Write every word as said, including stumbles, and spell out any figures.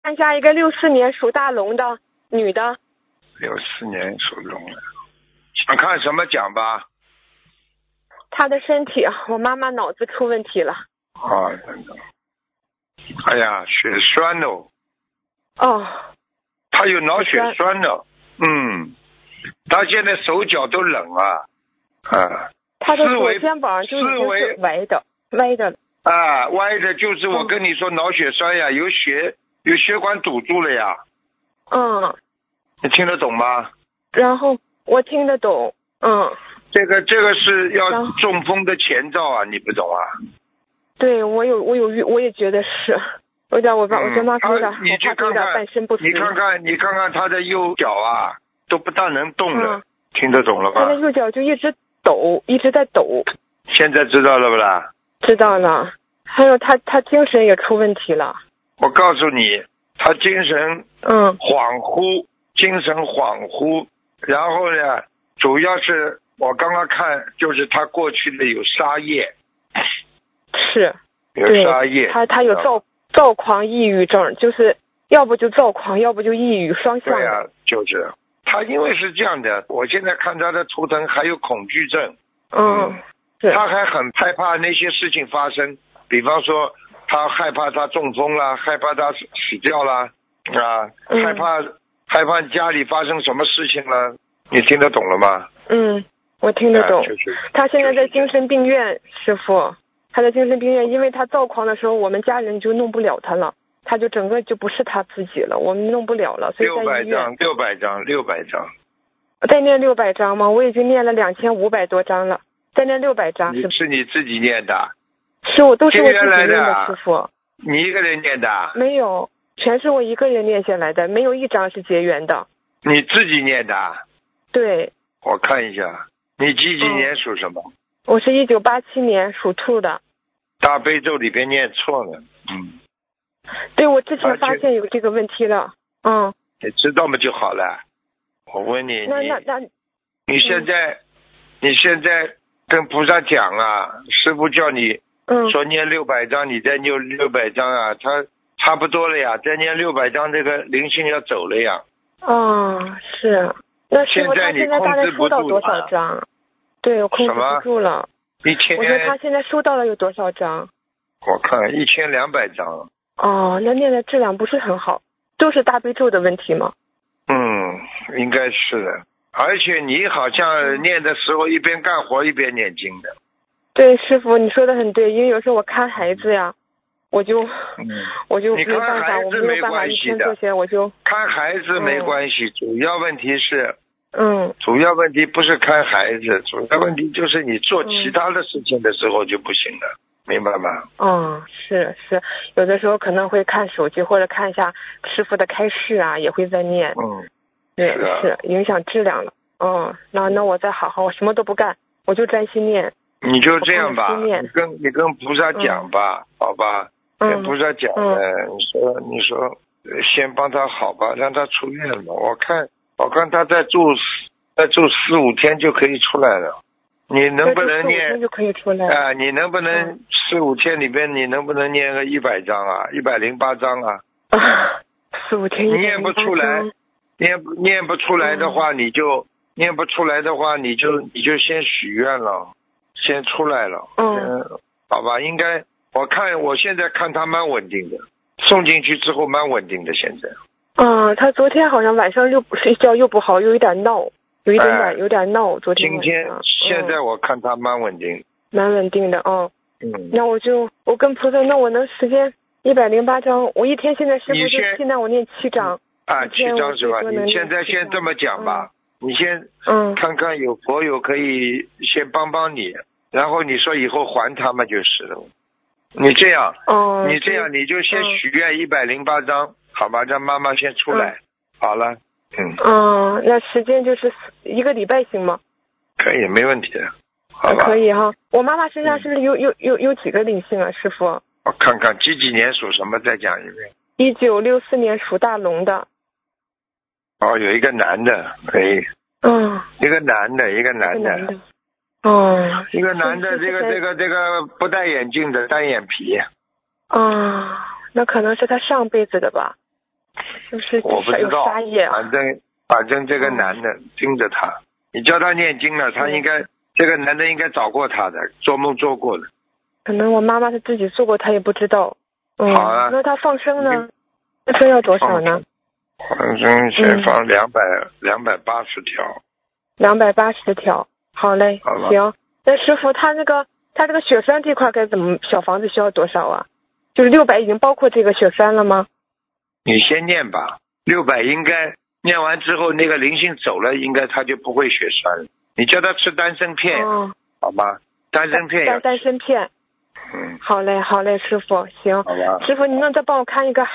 看一下一个六四年属大龙的女的。 六四年属龙的，想看什么讲吧？ 她的身体，我妈妈脑子出问题了。 啊，等等。哎呀，血栓哦。 哦。 她有脑血栓的，嗯，她现在手脚都冷啊，啊。 她的左肩膀就已经是歪的，歪的。 啊，歪的就是我跟你说脑血栓呀，有血有血管堵住了呀。 嗯。 你听得懂吗？ 然后我听得懂，嗯。 这个这个是要中风的前兆啊，你不懂啊？ 对，我有我有我也觉得是，有点我爸、嗯、我跟妈有点， 你去看看， 有点半身不遂。 你看看你看看他的右脚啊，都不大能动了，嗯、听得懂了吧？ 他的右脚就一直抖，一直在抖。 现在知道了不啦？ 知道了。还有他他精神也出问题了。 我告诉你，他精神嗯恍惚，精神恍惚，然后呢，主要是我刚刚看，就是他过去的有杀业。 是。 有杀业。 他他有躁躁狂抑郁症，就是要不就躁狂，要不就抑郁，双向的。 对呀、啊，就是他因为是这样的，我现在看他的图腾还有恐惧症。 嗯。 嗯，他还很害怕那些事情发生，比方说他害怕他中风啦，害怕他死掉啦，啊， 嗯、 害怕害怕家里发生什么事情了，你听得懂了吗？ 嗯，我听得懂。 啊就是、 他现在在精神病院，师傅，他在精神病院，因为他躁狂的时候，我们家人就弄不了他了，他就整个就不是他自己了，我们弄不了了，所以在医院。 六百张，六百张，六百张。 再念六百张吗？我已经念了两千五百多张了。再念六百张是是你自己念的？ 是我都是我自己念的，师傅。 你一个人念的？ 没有，全是我一个人念下来的，没有一张是结缘的。 你自己念的？ 对。 我看一下，你几几年属什么？ 嗯、我是一九八七年属兔的。 大悲咒里边念错了，嗯。 对，我之前发现有这个问题了，嗯。 你知道吗就好了。我问你， 那那那， 你现在、嗯、你现在跟菩萨讲啊，师父叫你说念六百章，你再念六百章啊，他差不多了呀，再念六百章，这个灵性要走了呀。 哦，是。那师傅他现在大概收到多少章？对，我控制不住了。 一千。 我说他现在收到了有多少章？ 我看一千两百章。 哦，那念的质量不是很好，都是大悲咒的问题吗？ 嗯，应该是的。而且你好像念的时候一边干活一边念经的。 对，师傅你说的很对，因为有时候我看孩子呀，我就、嗯、我就没办法，我没有办法一天做些，我就看孩子没关系、嗯，主要问题是， 嗯， 主要问题不是看孩子，主要问题就是你做其他的事情的时候就不行了，嗯、明白吗？ 嗯，是是，有的时候可能会看手机或者看一下师傅的开示啊，也会在念， 嗯， 对， 是、啊、 是影响质量了，嗯，那那我再好好，我什么都不干，我就专心念。 你就这样吧，你跟你跟菩萨讲吧，嗯、好吧，跟菩萨讲呢、嗯，你说你说先帮他好吧，让他出院吧。我看我看他再住再住四五天就可以出来了。你能不能念？ 就可以出来。 啊、呃，你能不能四五天里边你能不能念个一百章啊，一百零八章啊？ 啊，四五天。 你念不出来，念念不出来的话，嗯、你就念不出来的话，你就你就先许愿了。先出来了， 嗯， 好吧，应该我看我现在看他蛮稳定的，送进去之后蛮稳定的现在。 嗯，他昨天好像晚上又睡觉又不好，又有点闹，有一点点、哎、有点闹。昨天今天、嗯、现在我看他蛮稳定， 蛮稳定的哦。 嗯， 那我就我跟菩萨，那我能时间一百零八章，我一天现在师傅就现在我念七章啊，七章是吧？你现在先这么讲吧。嗯你先嗯看看有佛友可以先帮帮你，然后你说以后还他们就是了。你这样， 哦， 你这样你就先许愿一百零八章，好吧？让妈妈先出来， 嗯、 好了，嗯。 嗯，那时间就是一个礼拜行吗？ 可以，没问题的，好吧？ 可以哈。我妈妈身上是不是有、嗯、有有有几个灵性啊，师傅？ 我看看几几年属什么，再讲一遍。 一九六四年属大龙的。 哦，有一个男的，哎， 嗯， 一个男的，一个男的， 哦， 一个男的，这个这个这个不戴眼镜的，单眼皮。 啊、哦，那可能是他上辈子的吧？ 是不是我不知道， 杀业啊？ 反正反正这个男的盯着他，嗯、你叫他念经了，他应该、嗯、这个男的应该找过他的，做梦做过的。 可能我妈妈是自己做过，她也不知道。嗯， 好啊。 那他放生呢？放生要多少呢？ 放生先放两百两百八十条。 两百八十条，好嘞。 好了。 行，那师傅他那个他这个血栓这块该怎么？小房子需要多少啊？就是六百已经包括这个血栓了吗？ 你先念吧，六百应该念完之后，那个灵性走了，应该他就不会血栓。你叫他吃丹参片，哦、好吗？丹参片要吃。 丹参片。 嗯。 好嘞，好嘞，师傅，行。 好吧。 师傅，您能再帮我看一个